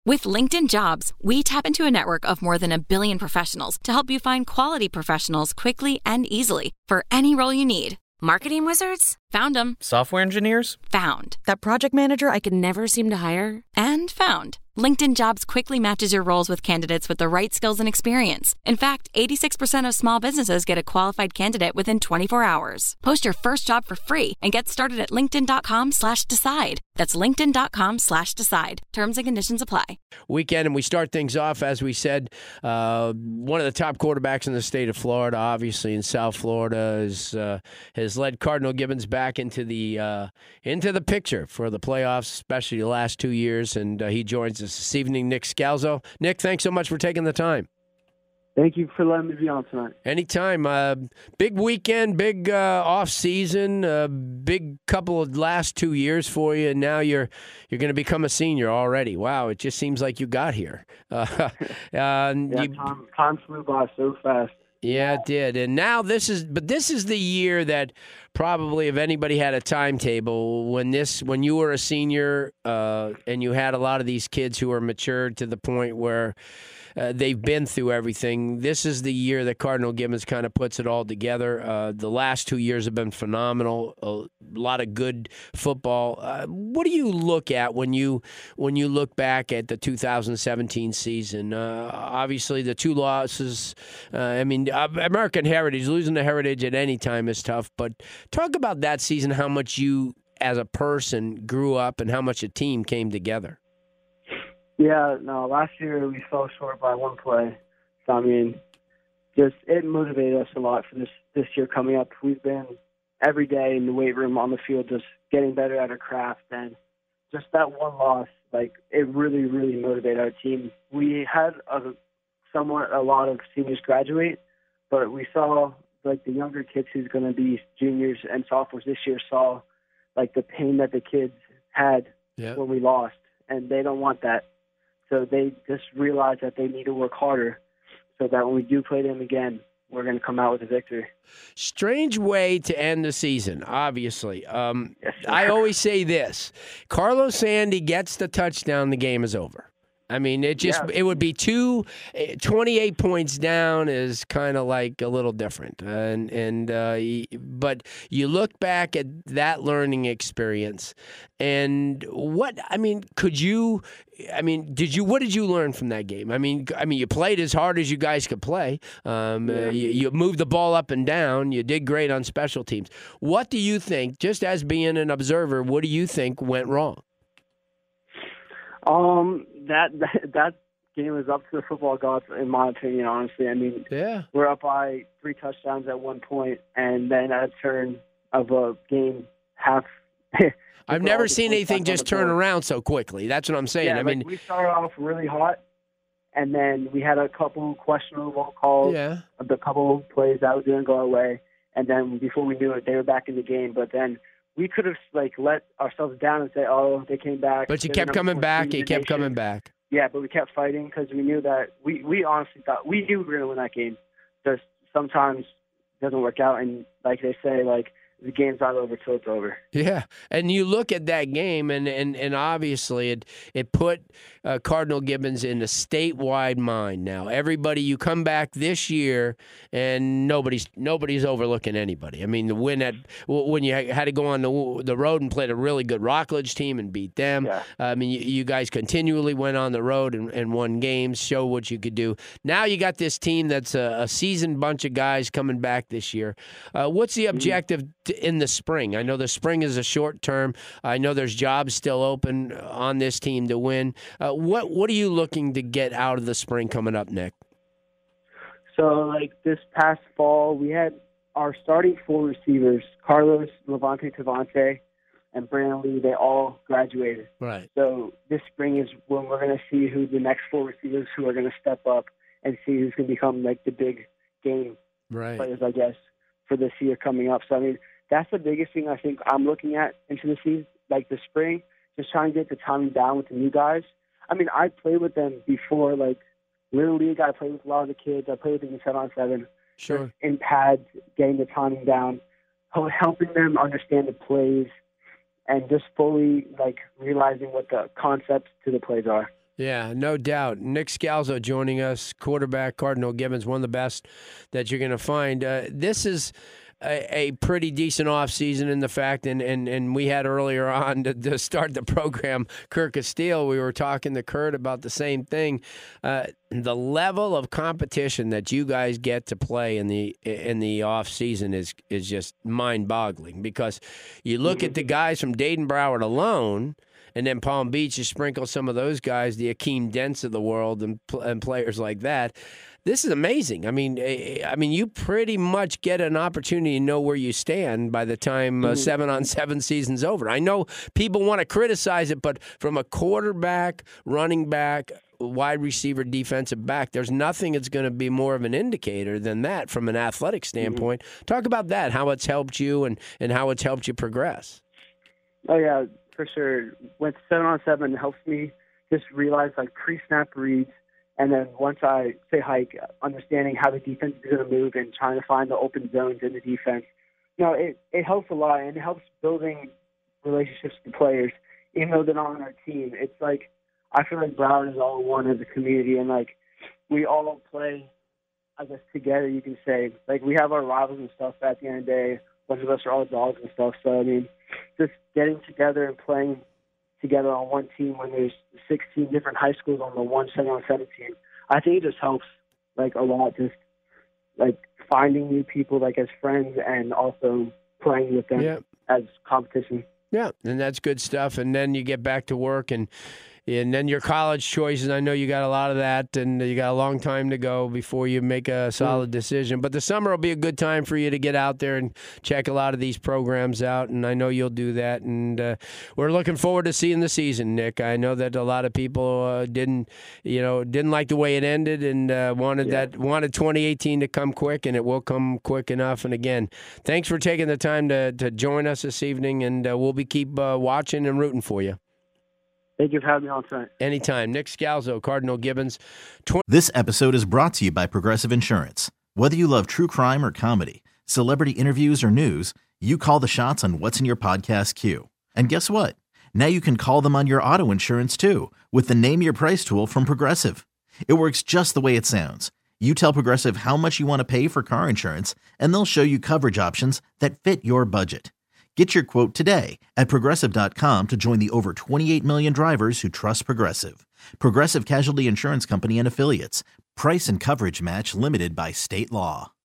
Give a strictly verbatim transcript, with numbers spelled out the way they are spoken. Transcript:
With LinkedIn Jobs, we tap into a network of more than a billion professionals to help you find quality professionals quickly and easily for any role you need. Marketing wizards? Found them. Software engineers? Found. That project manager I could never seem to hire? And found. LinkedIn Jobs quickly matches your roles with candidates with the right skills and experience. In fact, eighty-six percent of small businesses get a qualified candidate within twenty-four hours. Post your first job for free and get started at linkedin.com slash decide. That's linkedin.com slash decide. Terms and conditions apply. Weekend, and we start things off, as we said, uh, one of the top quarterbacks in the state of Florida, obviously in South Florida, is, uh, has led Cardinal Gibbons back into the uh, into the picture for the playoffs, especially the last two years, and uh, he joins us this evening, Nick Scalzo. Nick, thanks so much for taking the time. Thank you for letting me be on tonight. Anytime. Uh, big weekend, big uh, off season, uh, big couple of last two years for you, and now you're you're going to become a senior already. Wow, it just seems like you got here. Uh, uh, yeah, you, time, time flew by so fast. Yeah, it did. And now this is, but this is the year that probably, if anybody had a timetable, when this, when you were a senior uh, and you had a lot of these kids who are matured to the point where uh, they've been through everything, this is the year that Cardinal Gibbons kind of puts it all together. Uh, the last two years have been phenomenal. A lot of good football. Uh, what do you look at when you when you look back at the two thousand seventeen season? Uh, obviously, the two losses. Uh, I mean, American Heritage, losing the Heritage at any time is tough. But talk about that season, how much you, as a person, grew up, and how much a team came together. Yeah, no, last year we fell short by one play. So, I mean, just it motivated us a lot for this, this year coming up. We've been every day in the weight room, on the field, just getting better at our craft. And just that one loss, like, it really, really motivated our team. We had a, somewhat a lot of seniors graduate, but we saw, like, the younger kids who's going to be juniors and sophomores this year saw, like, the pain that the kids had yeah. when we lost, and they don't want that. So they just realized that they need to work harder so that when we do play them again, we're going to come out with a victory. Strange way to end the season, obviously. Um, yes, I always say this. Carlos Sandy gets the touchdown, the game is over. I mean, it just yeah. it would be two, twenty-eight points down is kind of like a little different. And and uh, but you look back at that learning experience, and what I mean, could you? I mean, did you? What did you learn from that game? I mean, I mean, you played as hard as you guys could play. Um, yeah. uh, you, you moved the ball up and down. You did great on special teams. What do you think? Just as being an observer, what do you think went wrong? Um, that, that that game was up to the football gods, in my opinion, honestly. I mean, yeah. we're up by three touchdowns at one point, and then at a turn of a game, half. I've never seen anything just turn around so quickly. That's what I'm saying. Yeah, I like mean, we started off really hot, and then we had a couple questionable calls, yeah. of the couple plays that didn't go our way, and then before we knew it, they were back in the game. But then we could have like let ourselves down and say, "Oh, they came back." But you kept coming back. You kept coming back. Yeah, but we kept fighting because we knew that we, we honestly thought we knew we were going to win that game. Just sometimes it doesn't work out, and like they say, like the game's not over till it's over. Yeah, and you look at that game, and and, and obviously it it put uh, Cardinal Gibbons in a statewide mind. Now everybody, you come back this year, and nobody's nobody's overlooking anybody. I mean, the win at when you had to go on the the road and played a really good Rockledge team and beat them. Yeah. I mean, you, you guys continually went on the road and, and won games, show what you could do. Now you got this team that's a, a seasoned bunch of guys coming back this year. Uh, what's the objective to, in the spring? I know the spring is a short term. I know there's jobs still open on this team to win. Uh, what what are you looking to get out of the spring coming up, Nick? So, like this past fall, we had our starting four receivers, Carlos, Levante Tavante, and Brandon Lee, they all graduated. Right. So this spring is when we're going to see who the next four receivers who are going to step up and see who's going to become like the big game right. players, I guess, for this year coming up. So, I mean, that's the biggest thing I think I'm looking at into the season, like the spring, just trying to get the timing down with the new guys. I mean, I played with them before, like, Little League. I played with a lot of the kids. I played with them in seven on seven. Sure. In pads, getting the timing down, helping them understand the plays, and just fully, like, realizing what the concepts to the plays are. Yeah, no doubt. Nick Scalzo joining us, quarterback, Cardinal Gibbons, one of the best that you're going to find. Uh, this is a, a pretty decent offseason in the fact, and, and, and we had earlier on to, to start the program, Kurt Castile, we were talking to Kurt about the same thing. Uh, the level of competition that you guys get to play in the in the offseason is, is just mind-boggling because you look at the guys from Dayton Broward alone, and then Palm Beach, you sprinkle some of those guys, the Akeem Dents of the world and, and players like that. This is amazing. I mean, I mean, you pretty much get an opportunity to know where you stand by the time uh, seven on seven season's over. I know people want to criticize it, but from a quarterback, running back, wide receiver, defensive back, there's nothing that's going to be more of an indicator than that from an athletic standpoint. Mm-hmm. Talk about that, how it's helped you and, and how it's helped you progress. Oh, yeah. For sure. With seven on seven, it helps me just realize like pre-snap reads, and then once I say hike, understanding how the defense is going to move and trying to find the open zones in the defense. You know, it, it helps a lot, and it helps building relationships with the players, even though they're not on our team. It's like I feel like Broward is all one as a community, and like we all play, I guess, together. You can say like we have our rivals and stuff. But at the end of the day, most of us are all dogs and stuff. So I mean, just getting together and playing together on one team when there's sixteen different high schools on the one seven on seven team, I think it just helps like a lot. Just like finding new people like as friends and also playing with them yeah. as competition. Yeah, and that's good stuff. And then you get back to work and. And then your college choices, I know you got a lot of that, and you got a long time to go before you make a solid decision. But the summer will be a good time for you to get out there and check a lot of these programs out, and I know you'll do that. And uh, we're looking forward to seeing the season, Nick. I know that a lot of people uh, didn't, you know, didn't like the way it ended and uh, wanted yeah. that wanted twenty eighteen to come quick, and it will come quick enough. And again, thanks for taking the time to to join us this evening, and uh, we'll be keep uh, watching and rooting for you. Thank you for having me on tonight. Anytime. Nick Scalzo, Cardinal Gibbons. twenty This episode is brought to you by Progressive Insurance. Whether you love true crime or comedy, celebrity interviews or news, you call the shots on what's in your podcast queue. And guess what? Now you can call them on your auto insurance too with the Name Your Price tool from Progressive. It works just the way it sounds. You tell Progressive how much you want to pay for car insurance, and they'll show you coverage options that fit your budget. Get your quote today at Progressive dot com to join the over twenty-eight million drivers who trust Progressive. Progressive Casualty Insurance Company and Affiliates. Price and coverage match limited by state law.